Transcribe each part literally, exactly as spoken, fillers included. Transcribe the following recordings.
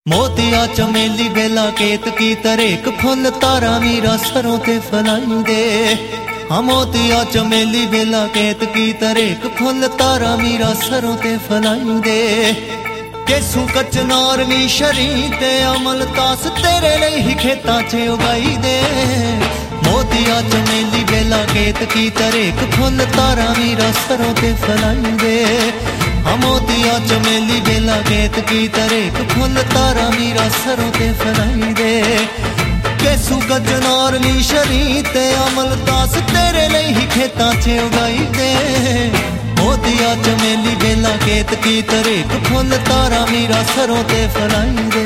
मोतिया चमेली बेला केतकी तरेक फुल तारा मीरा सरों ते फलाई दे। हाँ मोतिया चमेली बेला केतकी तरेक फुल तारा मीरा सरों ते फलाई दे। केसू कचनार नी शरी ते अमल तास तेरे लिए ही खेता च उगाई दे। मोतिया चमेली बेला केतकी तरेक फुल तारा मीरा सरों ते फलाई दे। हाँ मोतिया चमेली बेला केतकी तरेक फुल तारा मीरा सरों ते फलाई दे। केसू कचनार नी शरी ते अमल तास तेरे लिए ही खेता च उगाई दे। मोतिया चमेली बेला केतकी तरेक फुल तारा मीरा सरों ते फलाई दे।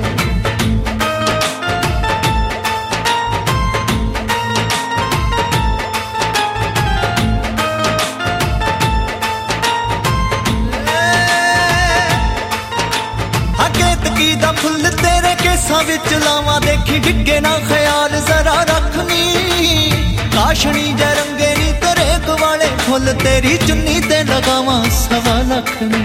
केतकी दा फुल तेरे केसां विच लावां देखी डिगे ना ख्याल जरा रखनी। काशनी जै रंगे नी तरेक वाले फुल तेरी चुन्नी ते लगावां सवा लखनी।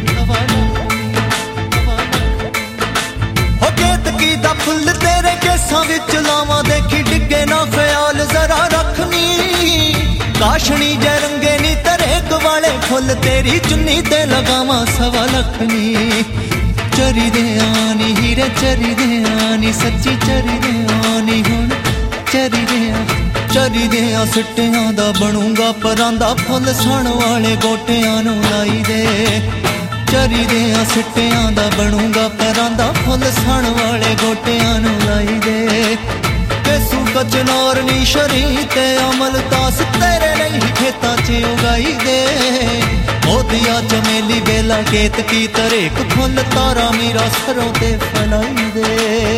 हो केतकी दा फुल तेरे केसां विच लावां देखी डिगे ना ख्याल जरा रखनी। काशनी जै रंगे नी तरेक वाले फुल तेरी चुन्नी ते लगावां सवा लखनी। चरी दे आनी हीरे चरी दे आनी सच्ची चरी दे आनी हुण चरी दे चरी दे सिट्टियां दा बनूंगा परांदा फुल सण वाले गोटियां नू लाई दे। चरी दे सिट्टियां दा बनूंगा परांदा फुल सण वाले गोटियां नू लाई दे। केसू कचनार नी शरी ते अमल तास तेरे लिए खेतां च उगाई दे। मोतिया चमेली बेला केतकी तरेक फुल तारा मीरा सरों ते फलाई दे।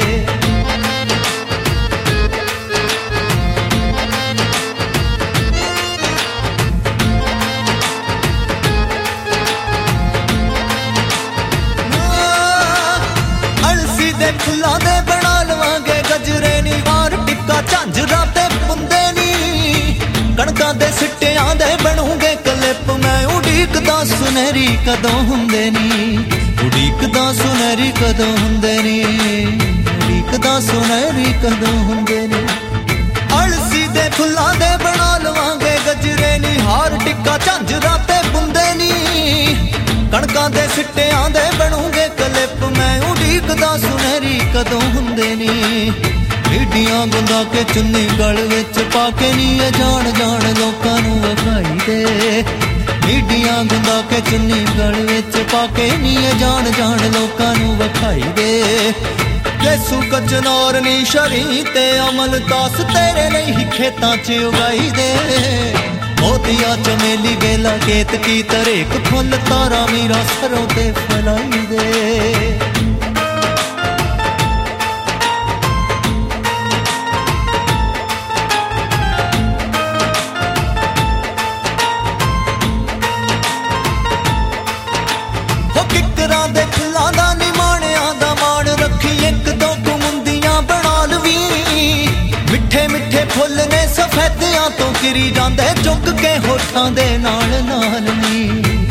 अलसी दे फुल्लां दे बना लवांगे गजरे नी हार टिक्का झांजरा ते पुंदे नी। कणकां दे सिट्टियां दे बनूंगे कलिप मैं उड़ीकदा सुनहरी कदों हुंदे नी। उड़ीकदा सुनहरी कदों हुंदे नी। उड़ीकदा सुनहरी कदों हुंदे नी। अलसी दे फुल्लां दे बना लवांगे गजरे नी हार टिक्का झांजरा ते बुंदे नी। कणकां दे सिट्टियां दे बनूंगे कलिप मैं उड़ीकदा सुनहरी कदों हुंदे नी। मीडियां गुंदा के चुन्नी गल विच पाके नी जान जान लोकां नू वखाई दे। मीडियां गुंदा के चुन्नी गल विच पाके नी जान जान लोकां नू वखाई दे। केसू कचनार नी शरी ते अमल तास तेरे लिए ही खेतां च उगाई दे। मोतिया चमेली बेला केतकी तरेक फुल तारा मीरा सरों ते फलाई दे। दे फुल्लां दा निमाणियां दा मान रखी एक दो कुमुंदियां बना लवी। मिठे मिठे फुल ने सफेदियां तो गिरी जांदे चुक के होठां दे नाल नाल नी।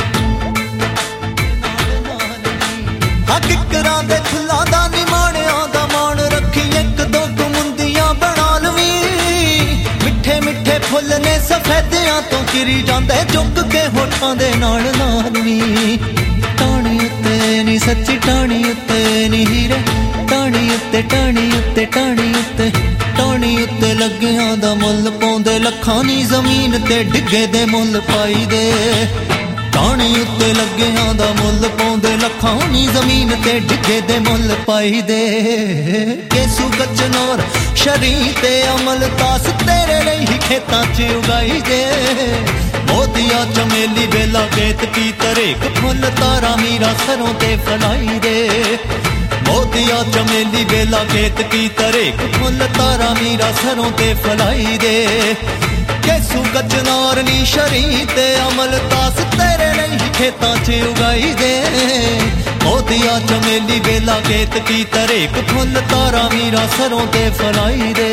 हाँ किकरां दे फुल्लां दा निमाणियां दा मान रखी एक दो कुमुंदियां बना लवी। मिठे मिठे फुल ने सफेदियां तो गिरी जांदे चुक के होठां दे नाल नाल नी। टाणी उत्ते नी सच्ची टाणी उत्ते नी हीरे टाणी उत्ते टाणी उत्ते टाणी उत्ते टाणी उत्ते लग्गियां दा मुल पाउंदे लखां नी जमीन ते डिगे दे मुल पाई दे। टाणी उत्ते लग्गियां दा मुल पाउंदे लखां नी जमीन ते डिगे दे मुल पाई दे। केसू कचनार शरी ते अमल तास तेरे लिए ही खेतां च उगाई दे। मोतिया चमेली बेला केतकी तरेक फुल तारा मीरा सरों ते फलाई दे। मोतिया चमेली बेला केतकी तरेक फुल तारा मीरा सरों ते फलाई दे। केसू कचनार नी शरी ते अमल तास तेरे लिए खेतां च उगाई दे। मोतिया चमेली बेला केतकी तरेक फुल तारा मीरा सरों ते फलाई दे।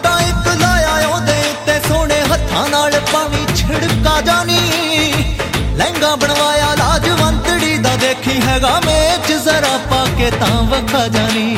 नाल पावी छिड़का जानी लहंगा बनवाया लाजवंतड़ी दा देखी हैगा मेच जरा पाके तां वखा जानी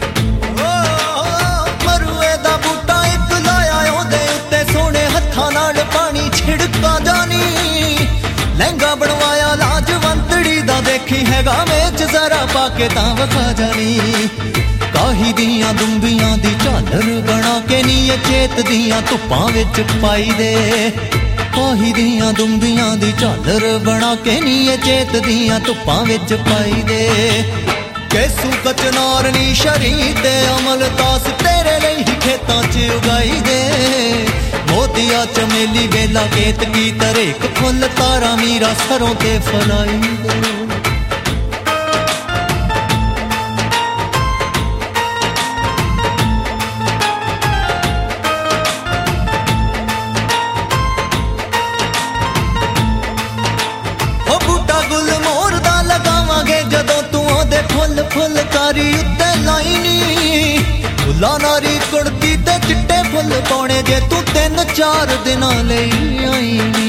मरुए दा बूटा एक लाया ओदे उत्ते सोने हत्थां नाल पानी छिड़का जानी लहंगा बनवाया लाजवंतड़ी दा देखी हैगा मेच जरा पाके तां वखा जानी काही दियां दुंबियां दी झालर बना के नी चेत दियां धुप्पां विच पाई दे काही दियां दुंबियां दी झालर बना के नी चेत दियां धुप्पां विच पाई दे केसू कचनार नी शरीर दे अमल तास तेरे लई ही खेतां च उगाई दे मोतिया चमेली बेला केत की तरेक फुल तारा मीरा सरों ते फलाई दे फुल फुलकारी उत्ते लाई नी फुल्ला नारी कुड़ती ते चिट्टे फुल पाने जे तू तीन चार दिन लई आई नी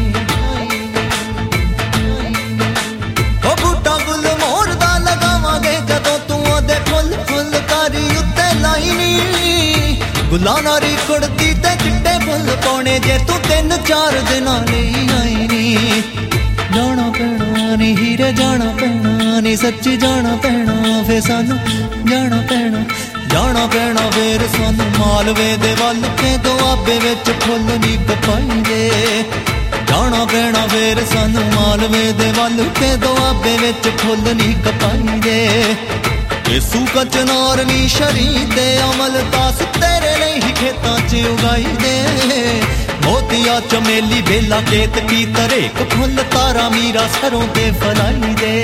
ओ बूटा गुल मोर दा लगावांगे जदों तू ओदे फुल फुलकारी उत्ते लाई नी गुला नारी कुड़ती ते चिट्टे फुल पाने जे तू तीन चार दिन लई आई नी जाना पैना नी हीरे जाना पैना नी सच्ची जाना पैना फे सानू जाना पैना जाना पैना फेर सानू मालवे दे वल के दुआबे विच फुल नी कपाई दे जाना पैना फेर सानू मालवे दे वल के दुआबे विच फुल नी कपाई दे केसू कचनार नी शरीर दे अमल तास तेरे लई ही खेतां च उगाई दे मोतिया चमेली बेला केत की तरेक फुल तारा मीरा सरों ते फलाई दे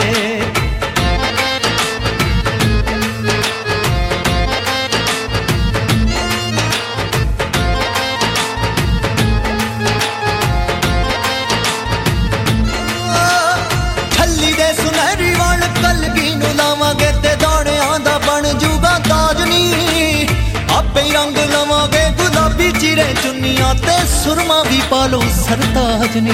छल्ली दे सुनहरी वाल कलगी नू लावांगे ते दाणियां दा बन जूगा ताज नी आपे ही रंग लवांगे गुलाबी चिरे चुन्नियां ते सुरमा भी पालो सरताज नी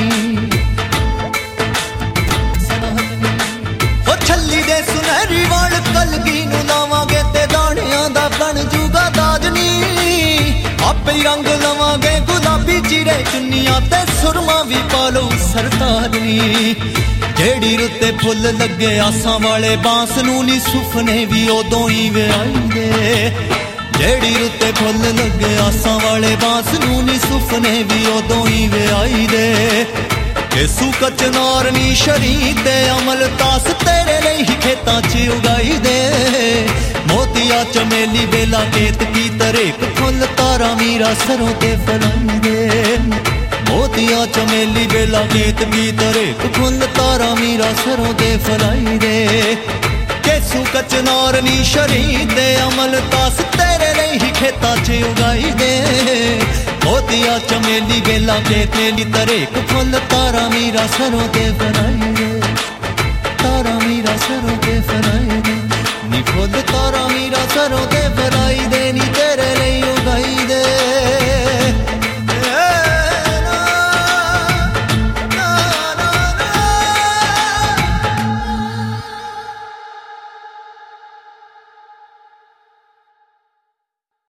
ओ छल्ली दे सुनहरी वाल कलगी नू लावांगे ते दाणियां दा बन जूगा ताज नी आपे ही रंग लवांगे गुलाबी चिरे चुन्नियां ते सुरमा भी पालो सरताज नी जेड़ी रुते फुल लगे आसां वाले बांस नू नी सुफने भी उदों ही विआई दे जेड़ी रुते फुल लगे आसां वाले बांस नू नी सुफने भी उदों ही विआई दे केसू कचनार नी शरीर दे अमल तास तेरे लई ही खेतां च उगाई दे मोतिया चमेली बेला केत की तरेक फुल तारा मीरा सरों ते फलाई दे मोतिया चमेली बेला केत की तरेक फुल तारा मीरा सरों ते फलाई दे केसू कचनार नी शरीर दे अमल तास तेरे लई ही खेतां च उगाई दे मोतिया चमेली बेला केत की तरेक फुल तारा मीरा सरों ते फलाई दे तारा मीरा सरों ते फलाई दे नी फुल तारा मीरा सरों ते फलाई दे नी